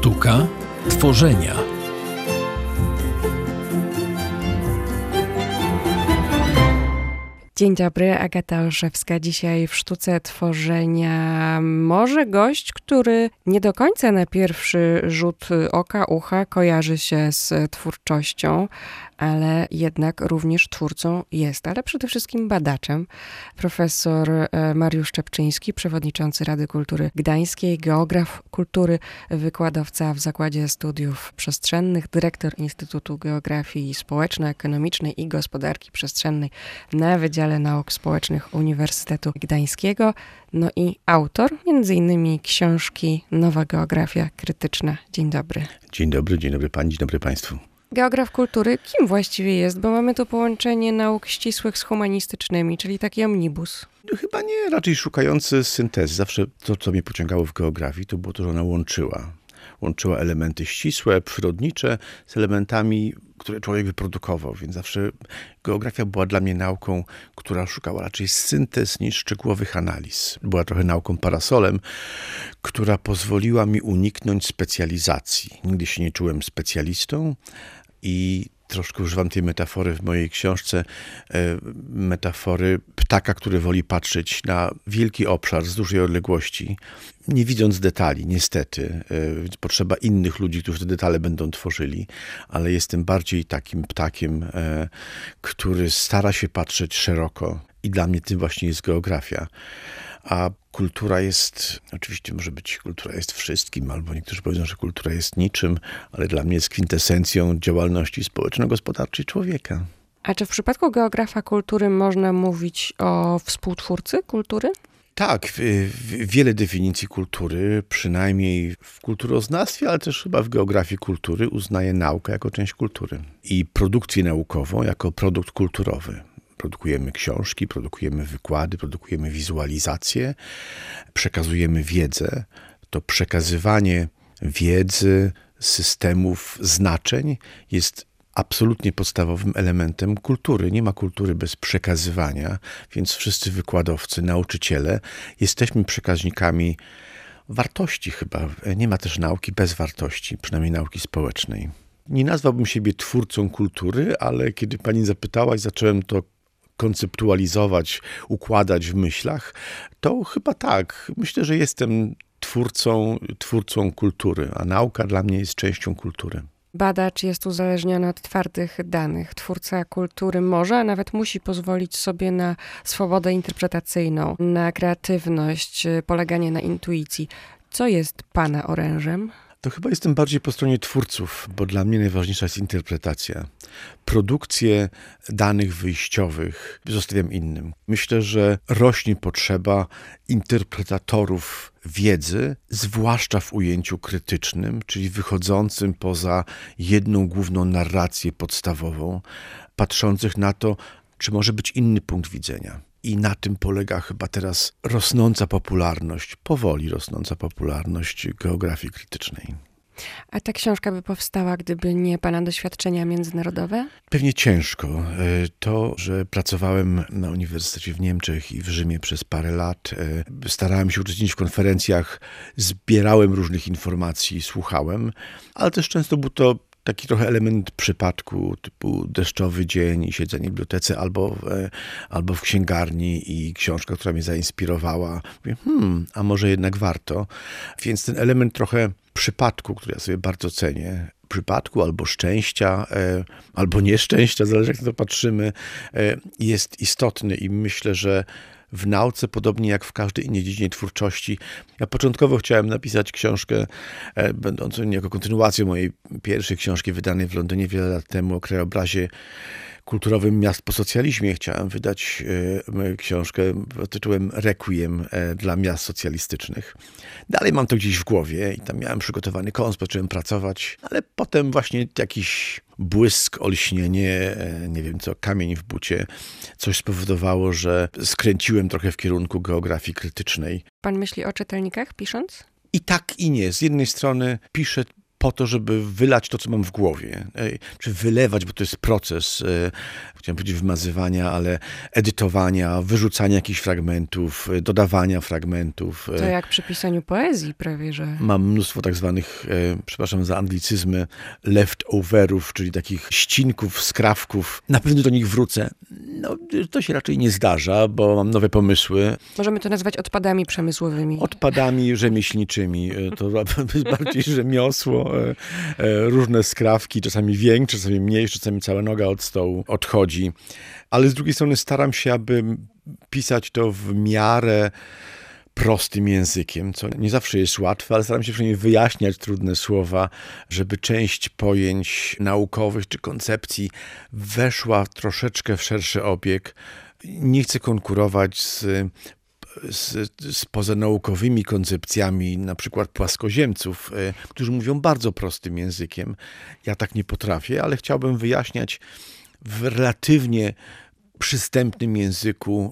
Sztuka tworzenia. Dzień dobry, Agata Olszewska. Dzisiaj w Sztuce Tworzenia może gość, który nie do końca na pierwszy rzut oka, ucha kojarzy się z twórczością, ale jednak również twórcą jest, ale przede wszystkim badaczem. Profesor Mariusz Czepczyński, przewodniczący Rady Kultury Gdańskiej, geograf kultury, wykładowca w Zakładzie Studiów Przestrzennych, dyrektor Instytutu Geografii Społeczno-Ekonomicznej i Gospodarki Przestrzennej na Wydziale Nauk Społecznych Uniwersytetu Gdańskiego, no i autor m.in. książki Nowa Geografia Krytyczna. Dzień dobry. Dzień dobry pani, dzień dobry państwu. Geograf kultury, kim właściwie jest? Bo mamy tu połączenie nauk ścisłych z humanistycznymi, czyli taki omnibus. Chyba nie, raczej szukający syntezy. Zawsze to, co mnie pociągało w geografii, to było to, że ona łączyła elementy ścisłe, przyrodnicze z elementami, które człowiek wyprodukował, więc zawsze geografia była dla mnie nauką, która szukała raczej syntez niż szczegółowych analiz. Była trochę nauką parasolem, która pozwoliła mi uniknąć specjalizacji. Nigdy się nie czułem specjalistą i troszkę używam tej metafory w mojej książce, metafory ptaka, który woli patrzeć na wielki obszar z dużej odległości, nie widząc detali, niestety. Potrzeba innych ludzi, którzy te detale będą tworzyli, ale jestem bardziej takim ptakiem, który stara się patrzeć szeroko i dla mnie tym właśnie jest geografia. A kultura jest, oczywiście może być, kultura jest wszystkim, albo niektórzy powiedzą, że kultura jest niczym, ale dla mnie jest kwintesencją działalności społeczno-gospodarczej człowieka. A czy w przypadku geografa kultury można mówić o współtwórcy kultury? Tak, wiele definicji kultury, przynajmniej w kulturoznawstwie, ale też chyba w geografii kultury uznaje naukę jako część kultury i produkcję naukową jako produkt kulturowy. Produkujemy książki, produkujemy wykłady, produkujemy wizualizacje, przekazujemy wiedzę. To przekazywanie wiedzy, systemów, znaczeń jest absolutnie podstawowym elementem kultury. Nie ma kultury bez przekazywania, więc wszyscy wykładowcy, nauczyciele jesteśmy przekaźnikami wartości chyba. Nie ma też nauki bez wartości, przynajmniej nauki społecznej. Nie nazwałbym siebie twórcą kultury, ale kiedy pani zapytała i zacząłem to konceptualizować, układać w myślach, to chyba tak. Myślę, że jestem twórcą kultury, a nauka dla mnie jest częścią kultury. Badacz jest uzależniony od twardych danych. Twórca kultury może, a nawet musi pozwolić sobie na swobodę interpretacyjną, na kreatywność, poleganie na intuicji. Co jest pana orężem? To chyba jestem bardziej po stronie twórców, bo dla mnie najważniejsza jest interpretacja. Produkcję danych wyjściowych zostawiam innym. Myślę, że rośnie potrzeba interpretatorów wiedzy, zwłaszcza w ujęciu krytycznym, czyli wychodzącym poza jedną główną narrację podstawową, patrzących na to, czy może być inny punkt widzenia. I na tym polega chyba teraz powoli rosnąca popularność geografii krytycznej. A ta książka by powstała, gdyby nie pana doświadczenia międzynarodowe? Pewnie ciężko. To, że pracowałem na uniwersytecie w Niemczech i w Rzymie przez parę lat, starałem się uczestniczyć w konferencjach, zbierałem różnych informacji, słuchałem, ale też często był to taki trochę element przypadku, typu deszczowy dzień i siedzenie w bibliotece albo w księgarni i książka, która mnie zainspirowała. Mówię, a może jednak warto. Więc ten element trochę przypadku, który ja sobie bardzo cenię, przypadku albo szczęścia, albo nieszczęścia, zależy jak na to patrzymy, jest istotny i myślę, że w nauce, podobnie jak w każdej innej dziedzinie twórczości. Ja początkowo chciałem napisać książkę będącą niejako kontynuacją mojej pierwszej książki wydanej w Londynie wiele lat temu o krajobrazie kulturowym miast po socjalizmie. Chciałem wydać książkę pod tytułem Requiem dla miast socjalistycznych. Dalej mam to gdzieś w głowie i tam miałem przygotowany koncept, zacząłem pracować, ale potem właśnie jakiś błysk, olśnienie, nie wiem co, kamień w bucie, coś spowodowało, że skręciłem trochę w kierunku geografii krytycznej. Pan myśli o czytelnikach pisząc? I tak i nie. Z jednej strony piszę po to, żeby wylać to, co mam w głowie. Czy wylewać, bo to jest proces, chciałem powiedzieć wymazywania, ale edytowania, wyrzucania jakichś fragmentów, dodawania fragmentów. To jak przy pisaniu poezji prawie, że... Mam mnóstwo tak zwanych, przepraszam za anglicyzmy, leftoverów, czyli takich ścinków, skrawków. Na pewno do nich wrócę. No, to się raczej nie zdarza, bo mam nowe pomysły. Możemy to nazwać odpadami przemysłowymi. Odpadami rzemieślniczymi. To bardziej rzemiosło. Różne skrawki, czasami większe, czasami mniejsze, czasami cała noga od stołu odchodzi. Ale z drugiej strony staram się, aby pisać to w miarę prostym językiem, co nie zawsze jest łatwe, ale staram się przynajmniej wyjaśniać trudne słowa, żeby część pojęć naukowych czy koncepcji weszła troszeczkę w szerszy obieg. Nie chcę konkurować z pozanaukowymi koncepcjami, na przykład płaskoziemców, którzy mówią bardzo prostym językiem. Ja tak nie potrafię, ale chciałbym wyjaśniać w relatywnie przystępnym języku,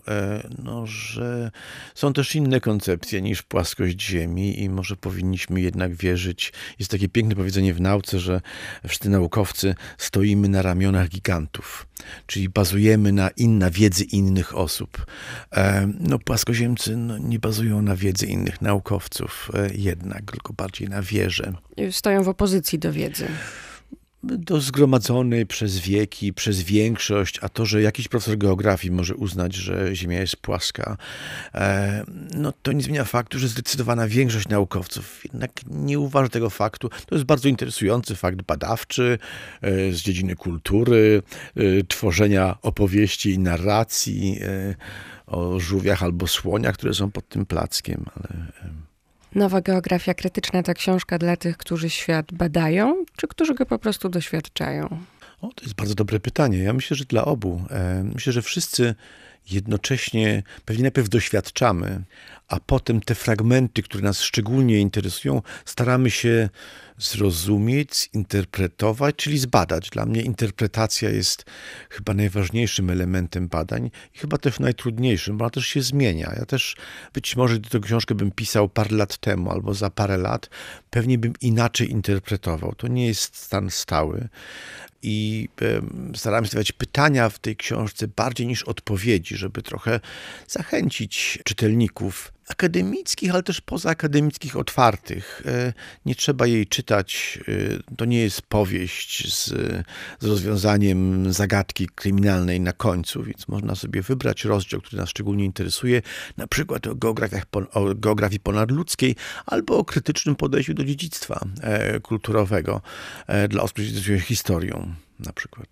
że są też inne koncepcje niż płaskość Ziemi i może powinniśmy jednak wierzyć. Jest takie piękne powiedzenie w nauce, że wszyscy naukowcy stoimy na ramionach gigantów, czyli bazujemy na wiedzy innych osób. Płaskoziemcy nie bazują na wiedzy innych naukowców jednak, tylko bardziej na wierze. Stoją w opozycji do wiedzy. Do zgromadzonej przez wieki, przez większość, a to, że jakiś profesor geografii może uznać, że Ziemia jest płaska, to nie zmienia faktu, że zdecydowana większość naukowców jednak nie uważa tego faktu. To jest bardzo interesujący fakt badawczy z dziedziny kultury, tworzenia opowieści i narracji o żółwiach albo słoniach, które są pod tym plackiem, ale... Nowa geografia krytyczna to książka dla tych, którzy świat badają, czy którzy go po prostu doświadczają? To jest bardzo dobre pytanie. Ja myślę, że dla obu. Myślę, że wszyscy jednocześnie pewnie najpierw doświadczamy, a potem te fragmenty, które nas szczególnie interesują, staramy się zrozumieć, zinterpretować, czyli zbadać. Dla mnie interpretacja jest chyba najważniejszym elementem badań i chyba też najtrudniejszym, bo ona też się zmienia. Ja też być może tę książkę bym pisał parę lat temu albo za parę lat, pewnie bym inaczej interpretował. To nie jest stan stały. I starałem się stawiać pytania w tej książce bardziej niż odpowiedzi, żeby trochę zachęcić czytelników akademickich, ale też pozaakademickich, otwartych. Nie trzeba jej czytać. To nie jest powieść z rozwiązaniem zagadki kryminalnej na końcu, więc można sobie wybrać rozdział, który nas szczególnie interesuje, na przykład o geografii ponadludzkiej albo o krytycznym podejściu do dziedzictwa kulturowego dla osób, które interesują się historią na przykład.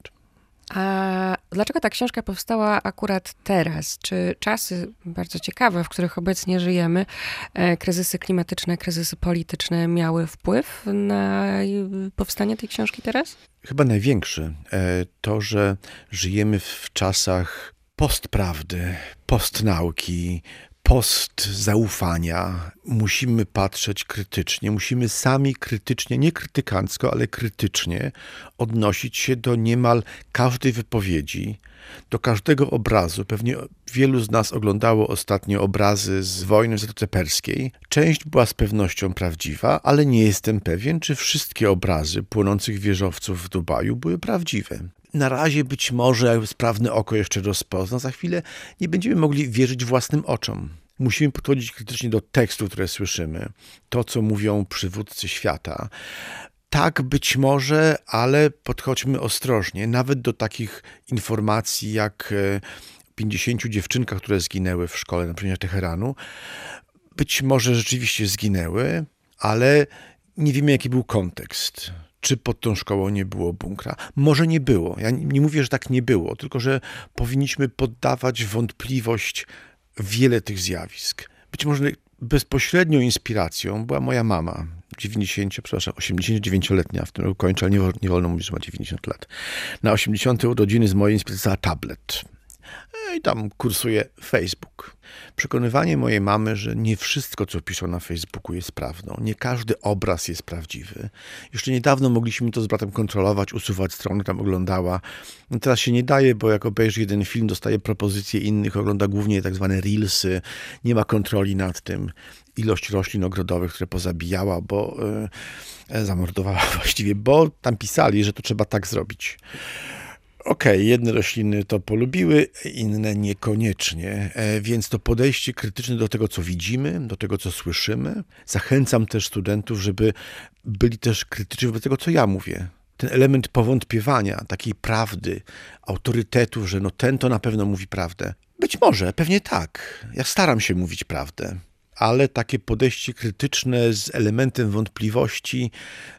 A dlaczego ta książka powstała akurat teraz? Czy czasy bardzo ciekawe, w których obecnie żyjemy, kryzysy klimatyczne, kryzysy polityczne miały wpływ na powstanie tej książki teraz? Chyba największy. To, że żyjemy w czasach postprawdy, postnauki, postzaufania. Musimy patrzeć krytycznie, musimy sami krytycznie, nie krytykancko, ale krytycznie odnosić się do niemal każdej wypowiedzi, do każdego obrazu. Pewnie wielu z nas oglądało ostatnio obrazy z wojny w Zatoce Perskiej. Część była z pewnością prawdziwa, ale nie jestem pewien, czy wszystkie obrazy płonących wieżowców w Dubaju były prawdziwe. Na razie być może sprawne oko jeszcze rozpozna, za chwilę nie będziemy mogli wierzyć własnym oczom. Musimy podchodzić krytycznie do tekstów, które słyszymy, to, co mówią przywódcy świata. Tak, być może, ale podchodźmy ostrożnie, nawet do takich informacji jak 50 dziewczynkach, które zginęły w szkole na przykład Teheranu. Być może rzeczywiście zginęły, ale nie wiemy, jaki był kontekst. Czy pod tą szkołą nie było bunkra? Może nie było. Ja nie mówię, że tak nie było, tylko że powinniśmy poddawać wątpliwość wiele tych zjawisk. Być może bezpośrednią inspiracją była moja mama, 89-letnia, w tym roku kończę, ale nie wolno mówić, że ma 90 lat. Na 80. urodziny z mojej inspiracji tablet. No i tam kursuje Facebook. Przekonywanie mojej mamy, że nie wszystko, co piszą na Facebooku, jest prawdą. Nie każdy obraz jest prawdziwy. Jeszcze niedawno mogliśmy to z bratem kontrolować, usuwać strony, tam oglądała. No teraz się nie daje, bo jak obejrzy jeden film, dostaje propozycje innych, ogląda głównie tak zwane reelsy. Nie ma kontroli nad tym. Ilość roślin ogrodowych, które pozabijała, bo zamordowała właściwie, bo tam pisali, że to trzeba tak zrobić. Okej, jedne rośliny to polubiły, inne niekoniecznie, więc to podejście krytyczne do tego, co widzimy, do tego, co słyszymy. Zachęcam też studentów, żeby byli też krytyczni wobec tego, co ja mówię. Ten element powątpiewania, takiej prawdy, autorytetów, że no ten to na pewno mówi prawdę. Być może, pewnie tak. Ja staram się mówić prawdę, ale takie podejście krytyczne z elementem wątpliwości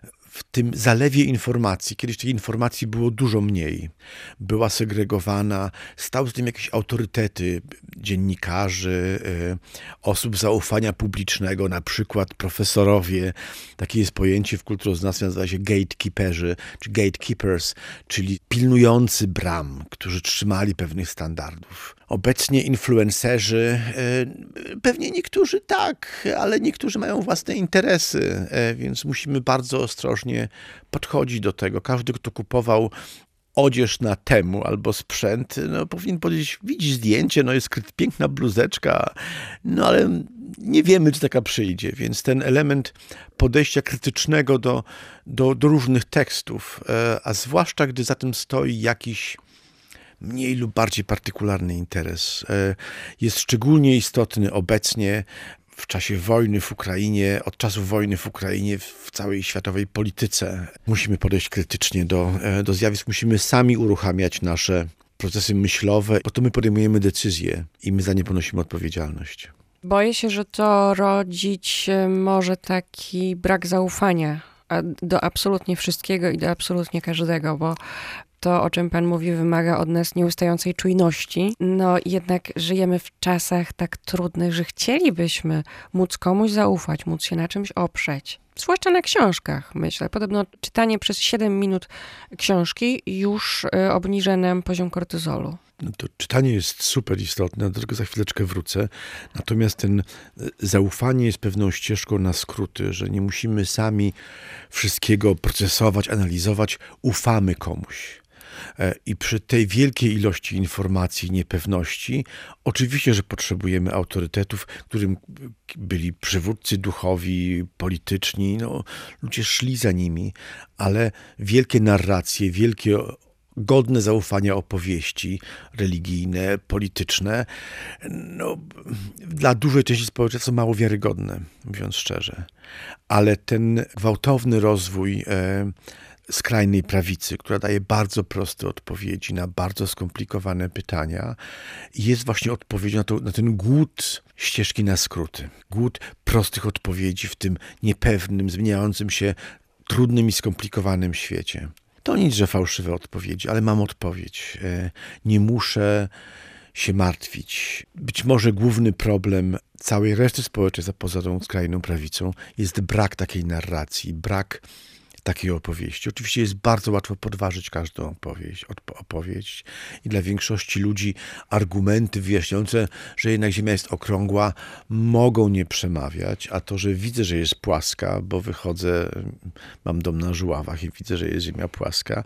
w tym zalewie informacji, kiedyś tej informacji było dużo mniej, była segregowana, stały z tym jakieś autorytety dziennikarzy, osób zaufania publicznego, na przykład profesorowie. Takie jest pojęcie w kulturoznawstwie, nazywa się gatekeeperzy, czy gatekeepers, czyli pilnujący bram, którzy trzymali pewnych standardów. Obecnie influencerzy, pewnie niektórzy tak, ale niektórzy mają własne interesy, więc musimy bardzo ostrożnie podchodzić do tego. Każdy, kto kupował odzież na Temu albo sprzęt, no, powinien powiedzieć, widzi zdjęcie, no jest piękna bluzeczka, no ale nie wiemy, czy taka przyjdzie, więc ten element podejścia krytycznego do różnych tekstów, a zwłaszcza gdy za tym stoi jakiś mniej lub bardziej partykularny interes, jest szczególnie istotny obecnie w czasie wojny w Ukrainie, od czasów wojny w Ukrainie, w całej światowej polityce. Musimy podejść krytycznie do zjawisk, musimy sami uruchamiać nasze procesy myślowe, bo to my podejmujemy decyzje i my za nie ponosimy odpowiedzialność. Boję się, że to rodzić może taki brak zaufania do absolutnie wszystkiego i do absolutnie każdego, bo to, o czym pan mówi, wymaga od nas nieustającej czujności. No jednak żyjemy w czasach tak trudnych, że chcielibyśmy móc komuś zaufać, móc się na czymś oprzeć. Zwłaszcza na książkach, myślę. Podobno czytanie przez 7 minut książki już obniża nam poziom kortyzolu. No to czytanie jest super istotne, do tego za chwileczkę wrócę. Natomiast ten zaufanie jest pewną ścieżką na skróty, że nie musimy sami wszystkiego procesować, analizować. Ufamy komuś. I przy tej wielkiej ilości informacji, niepewności, oczywiście, że potrzebujemy autorytetów, którym byli przywódcy duchowi, polityczni, no, ludzie szli za nimi, ale wielkie narracje, wielkie godne zaufania opowieści religijne, polityczne, no, dla dużej części społeczeństwa są mało wiarygodne, mówiąc szczerze. Ale ten gwałtowny rozwój skrajnej prawicy, która daje bardzo proste odpowiedzi na bardzo skomplikowane pytania, jest właśnie odpowiedzią na ten głód ścieżki na skróty. Głód prostych odpowiedzi w tym niepewnym, zmieniającym się, trudnym i skomplikowanym świecie. To nic, że fałszywe odpowiedzi, ale mam odpowiedź. Nie muszę się martwić. Być może główny problem całej reszty społeczeństwa poza tą skrajną prawicą jest brak takiej narracji, brak takiej opowieści. Oczywiście jest bardzo łatwo podważyć każdą opowieść i dla większości ludzi argumenty wyjaśniające, że jednak Ziemia jest okrągła, mogą nie przemawiać, a to, że widzę, że jest płaska, bo wychodzę, mam dom na Żuławach i widzę, że jest Ziemia płaska,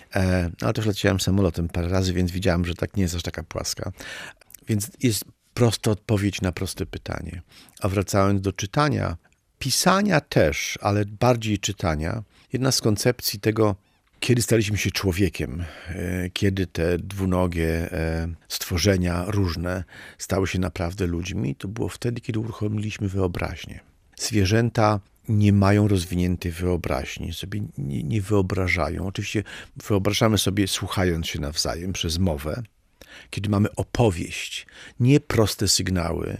ale też leciałem samolotem parę razy, więc widziałem, że tak nie jest aż taka płaska. Więc jest prosta odpowiedź na proste pytanie. A wracając do czytania, pisania też, ale bardziej czytania, jedna z koncepcji tego, kiedy staliśmy się człowiekiem, kiedy te dwunogie stworzenia różne stały się naprawdę ludźmi, to było wtedy, kiedy uruchomiliśmy wyobraźnię. Zwierzęta nie mają rozwiniętej wyobraźni, sobie nie wyobrażają. Oczywiście wyobrażamy sobie, słuchając się nawzajem przez mowę, kiedy mamy opowieść, nie proste sygnały.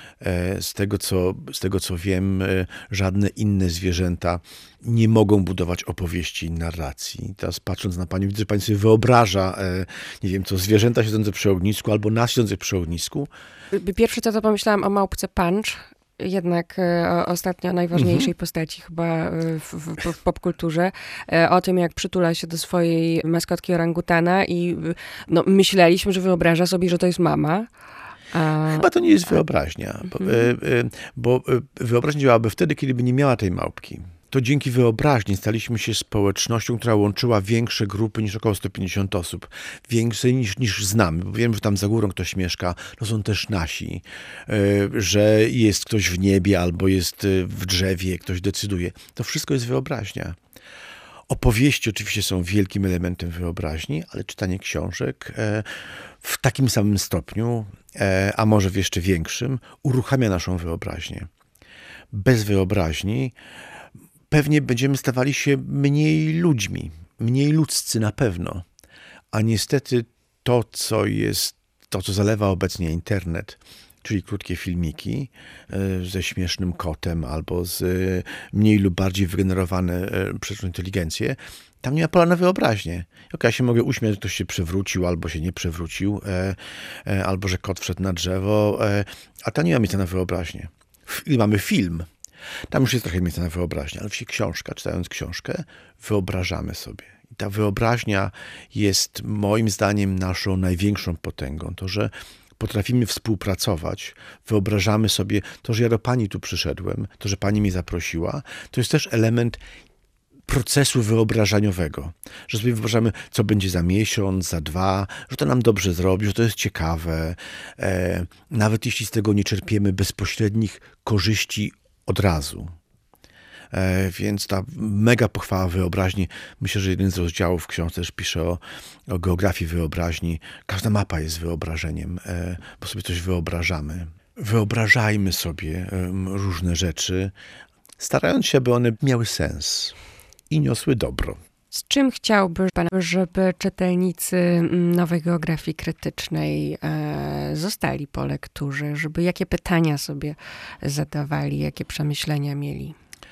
Z tego, co wiem, żadne inne zwierzęta nie mogą budować opowieści i narracji. Teraz patrząc na panią, widzę, że pani sobie wyobraża, nie wiem co, zwierzęta siedzące przy ognisku albo nas siedzących przy ognisku. Pierwsze co to pomyślałam o małpce Punch, jednak ostatnio najważniejszej postaci chyba w popkulturze, o tym, jak przytula się do swojej maskotki orangutana i myśleliśmy, że wyobraża sobie, że to jest mama. Chyba to nie jest wyobraźnia, bo wyobraźnia działałaby wtedy, kiedy by nie miała tej małpki. To dzięki wyobraźni staliśmy się społecznością, która łączyła większe grupy niż około 150 osób. Większe niż znamy, bo wiem, że tam za górą ktoś mieszka, to są też nasi, że jest ktoś w niebie albo jest w drzewie, ktoś decyduje. To wszystko jest wyobraźnia. Opowieści oczywiście są wielkim elementem wyobraźni, ale czytanie książek w takim samym stopniu, a może w jeszcze większym, uruchamia naszą wyobraźnię. Bez wyobraźni pewnie będziemy stawali się mniej ludźmi, mniej ludzcy na pewno. A niestety to, co zalewa obecnie internet, czyli krótkie filmiki ze śmiesznym kotem albo z mniej lub bardziej wygenerowane przez inteligencję, tam nie ma pola na wyobraźnię. Ja się mogę uśmiać, że ktoś się przewrócił albo się nie przewrócił, albo że kot wszedł na drzewo, a tam nie ma miejsca na wyobraźnię. Mamy film. Tam już jest trochę miejsca na wyobraźnię, ale książka, czytając książkę, wyobrażamy sobie. I ta wyobraźnia jest moim zdaniem naszą największą potęgą. To, że potrafimy współpracować, wyobrażamy sobie to, że ja do pani tu przyszedłem, to, że pani mnie zaprosiła, to jest też element procesu wyobrażaniowego, że sobie wyobrażamy, co będzie za miesiąc, za 2, że to nam dobrze zrobi, że to jest ciekawe, nawet jeśli z tego nie czerpiemy bezpośrednich korzyści od razu. Więc ta mega pochwała wyobraźni, myślę, że jeden z rozdziałów w książce też pisze o geografii wyobraźni. Każda mapa jest wyobrażeniem, bo sobie coś wyobrażamy. Wyobrażajmy sobie różne rzeczy, starając się, aby one miały sens i niosły dobro. Z czym chciałby pan, żeby czytelnicy Nowej Geografii Krytycznej zostali po lekturze? Żeby jakie pytania sobie zadawali, jakie przemyślenia mieli?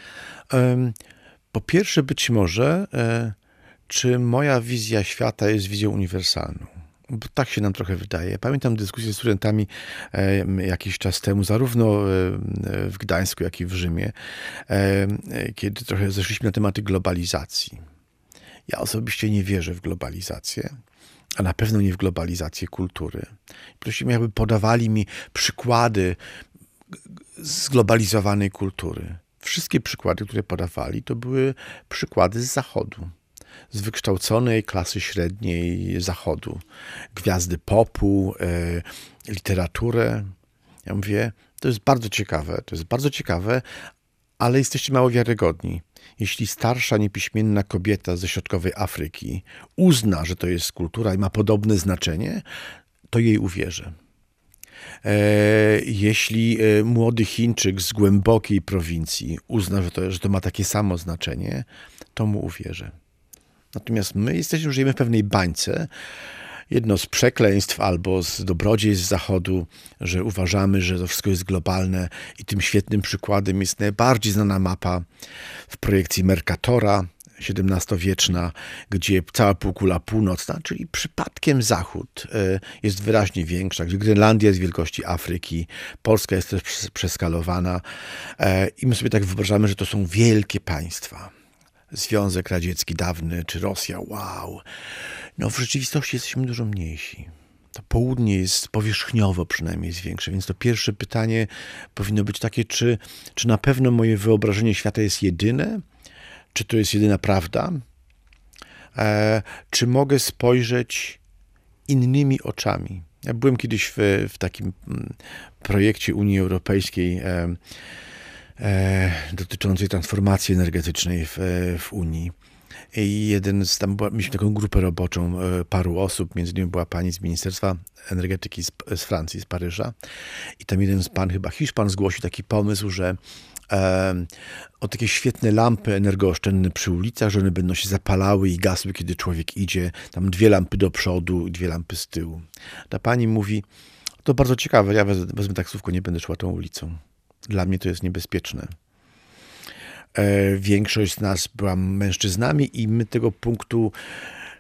Po pierwsze, być może, czy moja wizja świata jest wizją uniwersalną? Bo tak się nam trochę wydaje. Pamiętam dyskusję z studentami jakiś czas temu, zarówno w Gdańsku, jak i w Rzymie, kiedy trochę zeszliśmy na tematy globalizacji. Ja osobiście nie wierzę w globalizację, a na pewno nie w globalizację kultury. Prosimy, aby podawali mi przykłady zglobalizowanej kultury. Wszystkie przykłady, które podawali, to były przykłady z Zachodu. Z wykształconej klasy średniej Zachodu. Gwiazdy popu, literaturę. Ja mówię, to jest bardzo ciekawe, ale jesteście mało wiarygodni. Jeśli starsza, niepiśmienna kobieta ze środkowej Afryki uzna, że to jest kultura i ma podobne znaczenie, to jej uwierzę. Jeśli młody Chińczyk z głębokiej prowincji uzna, że to ma takie samo znaczenie, to mu uwierzę. Natomiast my żyjemy w pewnej bańce. Jedno z przekleństw albo z dobrodziejstw Zachodu, że uważamy, że to wszystko jest globalne i tym świetnym przykładem jest najbardziej znana mapa w projekcji Mercatora, XVII-wieczna, gdzie cała półkula północna, czyli przypadkiem Zachód jest wyraźnie większa, gdzie Grenlandia jest wielkości Afryki, Polska jest też przeskalowana i my sobie tak wyobrażamy, że to są wielkie państwa. Związek Radziecki dawny, czy Rosja, wow. No w rzeczywistości jesteśmy dużo mniejsi. To południe jest powierzchniowo przynajmniej jest większe, więc to pierwsze pytanie powinno być takie, czy na pewno moje wyobrażenie świata jest jedyne? Czy to jest jedyna prawda? Czy mogę spojrzeć innymi oczami? Ja byłem kiedyś w takim projekcie Unii Europejskiej dotyczącej transformacji energetycznej w Unii. I mieliśmy taką grupę roboczą paru osób, między innymi była pani z Ministerstwa Energetyki z Francji, z Paryża. I tam jeden pan, chyba Hiszpan, zgłosił taki pomysł, że o takie świetne lampy energooszczędne przy ulicach, że one będą się zapalały i gasły, kiedy człowiek idzie. Tam 2 lampy do przodu i 2 lampy z tyłu. Ta pani mówi, to bardzo ciekawe, ja wezmę taksówkę, nie będę szła tą ulicą. Dla mnie to jest niebezpieczne. Większość z nas była mężczyznami i my tego punktu,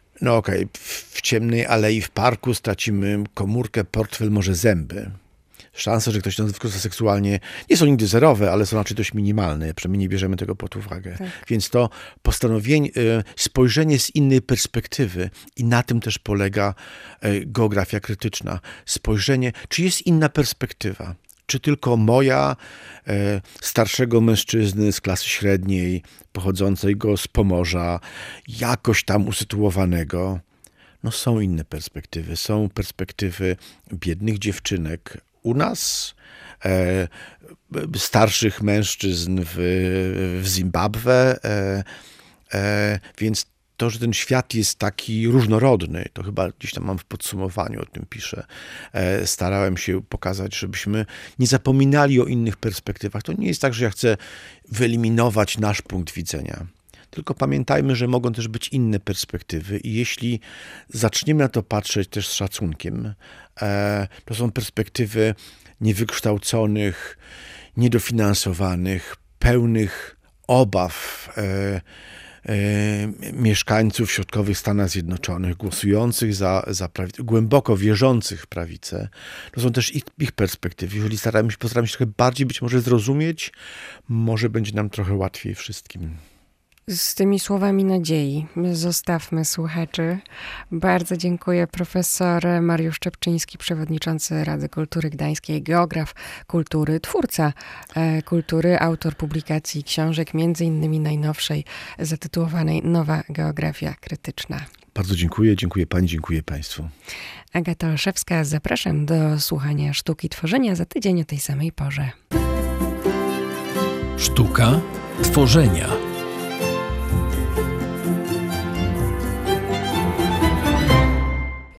w ciemnej alei w parku stracimy komórkę, portfel, może zęby. szanse, że ktoś nas wykorzysta seksualnie, nie są nigdy zerowe, ale są raczej dość minimalne. Przynajmniej nie bierzemy tego pod uwagę. Tak. Więc to postanowienie, spojrzenie z innej perspektywy i na tym też polega geografia krytyczna. Spojrzenie, czy jest inna perspektywa? Czy tylko moja, starszego mężczyzny z klasy średniej, pochodzącego z Pomorza, jakoś tam usytuowanego? No są inne perspektywy. Są perspektywy biednych dziewczynek u nas, starszych mężczyzn w Zimbabwe, więc to, że ten świat jest taki różnorodny, to chyba gdzieś tam mam w podsumowaniu, o tym piszę. Starałem się pokazać, żebyśmy nie zapominali o innych perspektywach. To nie jest tak, że ja chcę wyeliminować nasz punkt widzenia. Tylko pamiętajmy, że mogą też być inne perspektywy i jeśli zaczniemy na to patrzeć też z szacunkiem, to są perspektywy niewykształconych, niedofinansowanych, pełnych obaw mieszkańców środkowych Stanów Zjednoczonych, głosujących za prawicę, głęboko wierzących w prawicę. To są też ich perspektywy. Jeżeli postaramy się trochę bardziej być może zrozumieć, może będzie nam trochę łatwiej wszystkim. Z tymi słowami nadziei zostawmy słuchaczy. Bardzo dziękuję. Profesor Mariusz Czepczyński, przewodniczący Rady Kultury Gdańskiej, geograf kultury, twórca kultury, autor publikacji książek, między innymi najnowszej zatytułowanej Nowa geografia krytyczna. Bardzo dziękuję. Dziękuję pani, dziękuję państwu. Agata Olszewska, zapraszam do słuchania Sztuki Tworzenia za tydzień o tej samej porze. Sztuka tworzenia.